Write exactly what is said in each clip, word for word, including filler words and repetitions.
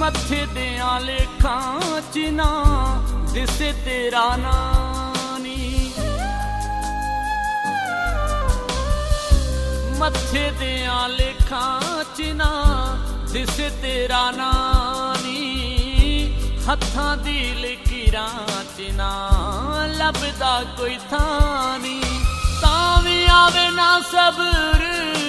ਮੱਥੇ ਦਿਆਂ ਲੇਖਾਂ ਚ ਨਾ ਦਿਸੇ ਤੇਰਾ ਨਾਂ ਨੀ, ਮੱਥੇ ਦਿਆਂ ਲੇਖਾਂ ਚ ਨਾ ਦਿਸੇ ਤੇਰਾ ਨਾਂ ਨੀ, ਹੱਥਾਂ ਦੀ ਲਕੀਰਾਂ ਚ ਨਾ ਲੱਭਦਾ ਕੋਈ ਥਾਂ ਨੀ। ਤਾਂ ਵੀ ਆਵੇ ਨਾ ਸਬਰ,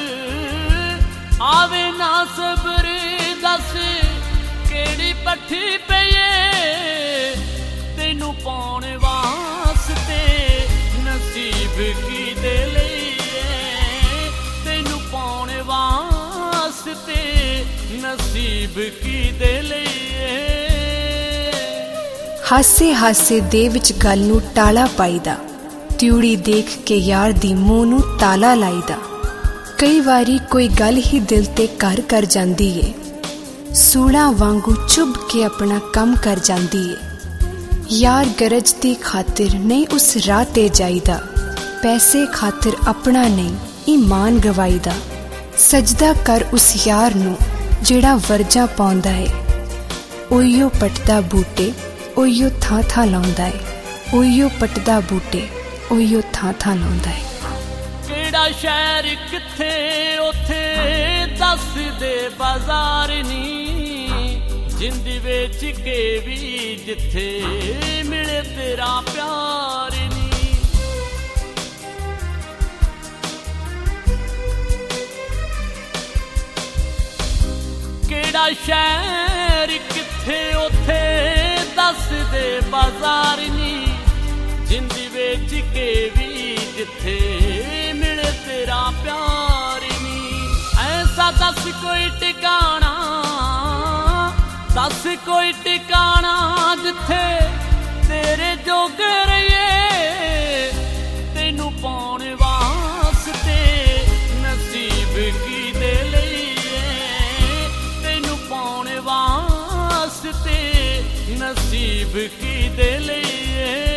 ਆਵੇ ਨਾ ਸਬਰ, ਦੱਸ ਕਿਹੜੀ ਪੱਠੀ ਪਈਏ ਤੈਨੂੰ ਪਾਉਣ ਵਾਸਤੇ, ਨਸੀਬ ਕਿਹਦੇ ਲਈ ਏ ਤੈਨੂੰ ਪਾਉਣ ਵਾਸਤੇ, ਨਸੀਬ ਕਿਹਦੇ ਲਈ ਏ। ਹਾਸੇ ਹਾਸੇ ਦੇ ਵਿੱਚ ਗੱਲ ਨੂੰ ਟਾਲਾ ਪਾਈਦਾ, ਤਿਉੜੀ ਦੇਖ ਕੇ ਯਾਰ ਦੀ ਮੂੰਹ ਨੂੰ ਤਾਲਾ ਲਾਈਦਾ। ਕਈ ਵਾਰੀ ਕੋਈ ਗੱਲ ਹੀ ਦਿਲ ਤੇ ਘਰ ਕਰ ਜਾਂਦੀ ਏ, ਸੂਲਾਂ ਵਾਂਗੂ ਚੁੱਭ ਕੇ ਆਪਣਾ ਕੰਮ ਕਰ ਜਾਂਦੀ ਏ। ਯਾਰ ਗਰਜ ਦੀ ਖਾਤਰ ਨਹੀਂ ਉਸ ਰਾਹ ਤੇ ਜਾਈਦਾ, ਪੈਸੇ ਖਾਤਰ ਆਪਣਾ ਨਹੀਂ ਈਮਾਨ ਗਵਾਈਦਾ। ਸਜਦਾ ਕਰ ਉਸ ਯਾਰ ਨੂੰ ਜਿਹੜਾ ਵਰਜਾ ਪਾਉਂਦਾ ਏ, ਉਹੀਓ ਪੱਟਦਾ ਬੂਟੇ ਉਹੀਓ ਥਾਂ ਥਾਂ ਲਾਉਂਦਾ ਏ, ਉਹੀਓ ਪੱਟਦਾ ਬੂਟੇ ਉਹੀਓ ਥਾਂ ਥਾਂ ਲਾਉਂਦਾ ਏ। ਕਿਹੜਾ ਸ਼ਹਿਰ ਕਿੱਥੇ ਉੱਥੇ ਦੱਸ ਦੇ ਬਾਜ਼ਾਰ ਨੀ, ਜਿੰਦ ਵੇਚ ਕੇ ਵੀ ਜਿੱਥੇ ਮਿਲੇ ਤੇਰਾ ਪਿਆਰ ਨੀ। ਕਿਹੜਾ ਸ਼ਹਿਰ ਕਿੱਥੇ ਉੱਥੇ ਦੱਸ ਦੇ ਬਾਜ਼ਾਰ ਨੀ, ਜਿੰਦ ਵੇਚ ਕੇ ਵੀ ਜਿੱਥੇ ਮਿਲੇ ਤੇਰਾ ਪਿਆਰ ਨੀ। ਐਸਾ ਦੱਸ ਕੋਈ ਟਿਕਾਣਾ, ਦੱਸ ਕੋਈ ਟਿਕਾਣਾ ਜਿੱਥੇ ਤੇਰੇ ਜੋਗੇ ਰਹੀਏ ਤੈਨੂੰ ਪਾਉਣ ਵਾਸਤੇ, ਨਸੀਬ ਕਿਹਦੇ ਲਈ ਏ ਤੈਨੂੰ ਪਾਉਣ ਵਾਸਤੇ, ਨਸੀਬ ਕਿਹਦੇ ਲਈ ਏ।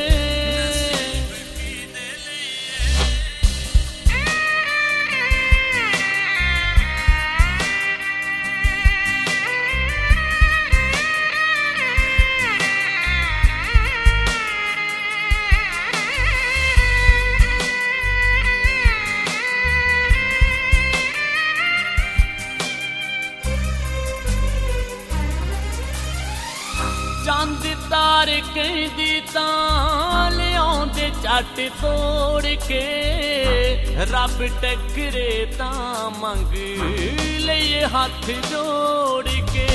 ਚੰਦ ਤਾਰੇ ਕਹਿੰਦੀ ਤਾਂ ਲਿਆਉਂਦੇ ਝੱਟ ਤੋੜ ਕੇ, ਰੱਬ ਟੱਕਰੇ ਤਾਂ ਮੰਗ ਲਈਏ ਹੱਥ ਜੋੜ ਕੇ।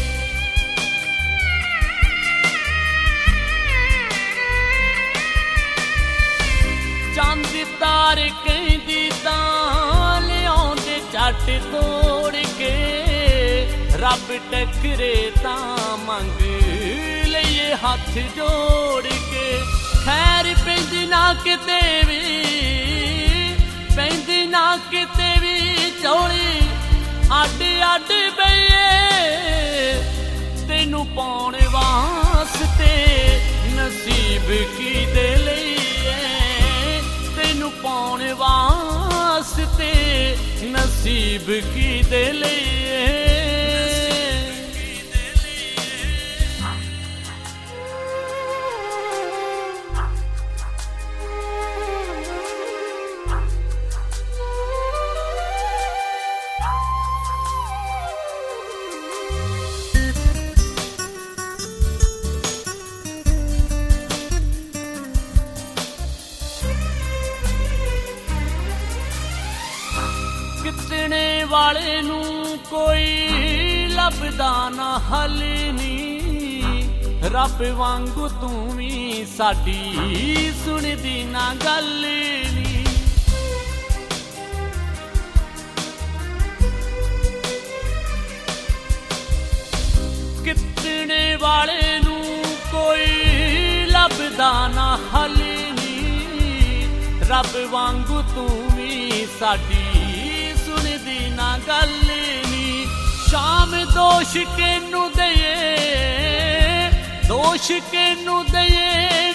ਚੰਦ ਤਾਰੇ ਕਹਿੰਦੀ ਤਾਂ ਲਿਆਉਂਦੇ ਝੱਟ ਤੋੜ ਕੇ, ਰੱਬ ਟੱਕਰੇ ਤਾਂ ਮੰਗ ਲਈਏ ਹੱਥ ਜੋੜ ਕੇ। ਖੈਰ ਪੈਂਦੀ ਨਾ ਕਿਤੇ ਵੀ, ਪੈਂਦੀ ਨਾ ਕਿਤੇ ਵੀ ਝੋਲੀ ਅੱਡ ਅੱਡ ਬਈਏ ਤੈਨੂੰ ਪਾਉਣ ਵਾਸਤੇ, ਨਸੀਬ ਕਿਹਦੇ ਲਈ ਏ ਤੈਨੂੰ ਪਾਉਣ ਵਾਸਤੇ, ਨਸੀਬ ਕਿਹਦੇ ਲਈ ਏ। ਕਿਤਨੇ ਵਾਲੇ ਨੂੰ ਕੋਈ ਲੱਭਦਾ ਨਾ ਹੱਲ ਨੀ, ਰੱਬ ਵਾਂਗੂ ਤੂੰ ਵੀ ਸਾਡੀ ਸੁਣਦੀ ਨਾ ਗੱਲ ਨੀ। ਕਿਤਨੇ ਵਾਲੇ ਨੂੰ ਕੋਈ ਲੱਭਦਾ ਨਾ ਹੱਲ ਨੀ, ਰੱਬ ਵਾਂਗੂ ਤੂੰ ਵੀ ਸਾਡੀ ਸੁਣਦੀ ਨਾ ਗੱਲ ਨੀ। ਸ਼ਾਮ ਦੋਸ਼ ਕਿਹਨੂੰ ਦਈਏ, ਦੋਸ਼ ਕਿਹਨੂੰ ਦਈਏ